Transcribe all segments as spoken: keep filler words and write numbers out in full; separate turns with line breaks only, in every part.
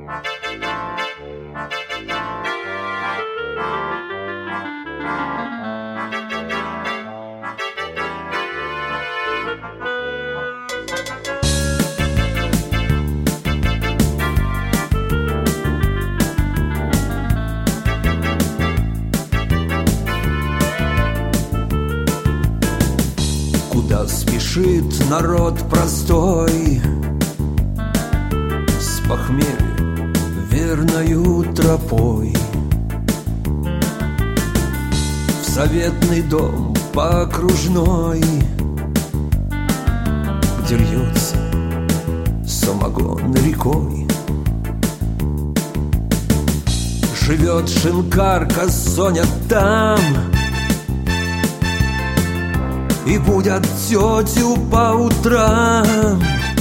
Куда спешит народ простой, с похмелья верною тропой, в советный дом по окружной, где льется самогон рекой. Живет шинкарка Соня там и будят тетю по утрам.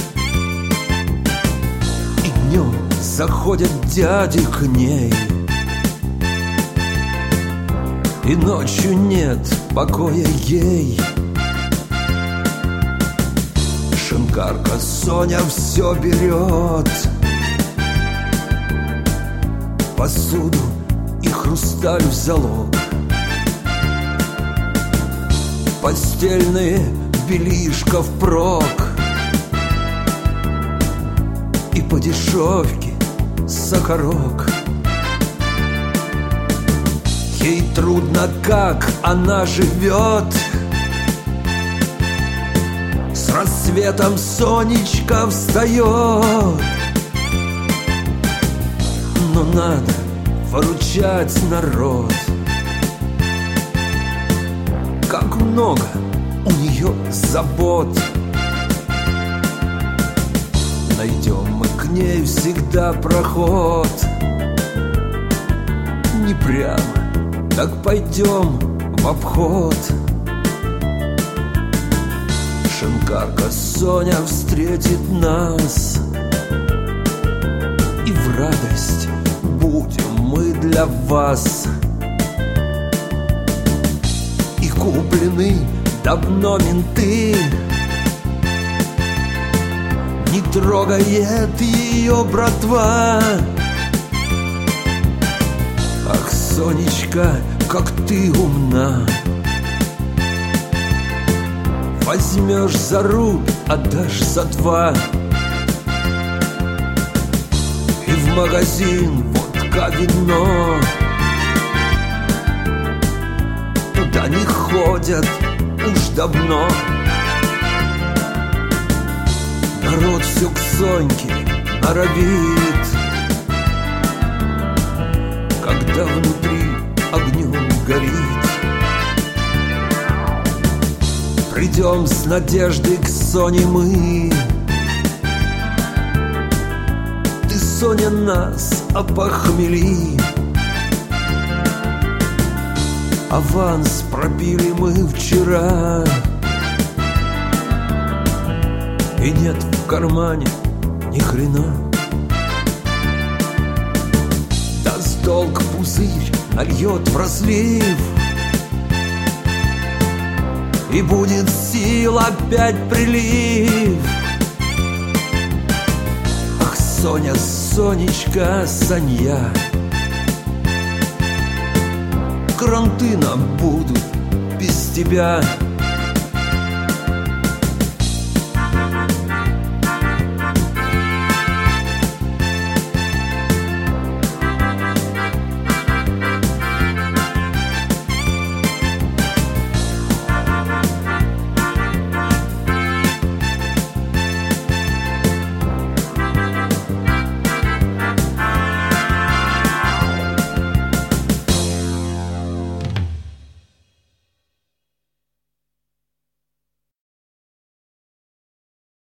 И днем заходят дяди к ней, и ночью нет покоя ей. Шинкарка Соня все берет, посуду и хрусталь в залог, постельные белишко впрок, и по дешевке сахарок. Ей трудно, как она живет. С рассветом Сонечка встает, но надо выручать народ. Как много у нее забот. Найдем мы к ней всегда проход. Не прямо, так пойдем в обход. Шинкарка Соня встретит нас, и в радость будем мы для вас. И куплены давно менты, не трогает ее братва. Ах, Сонечка, как ты умна, возьмешь за рубль, отдашь за два. И в магазин водка, вино, туда не ходят уж давно. Народ все к Соньке норовит, когда внутри огнем горит. Придем с надеждой к Соне мы. Ты, Соня, нас опохмели. Аванс пробили мы вчера, и нет в кармане ни хрена. Даст долг пузырь, нальет в разлив, и будет сил опять прилив. Ах, Соня, Сонечка, Санья, кранты нам будут без тебя.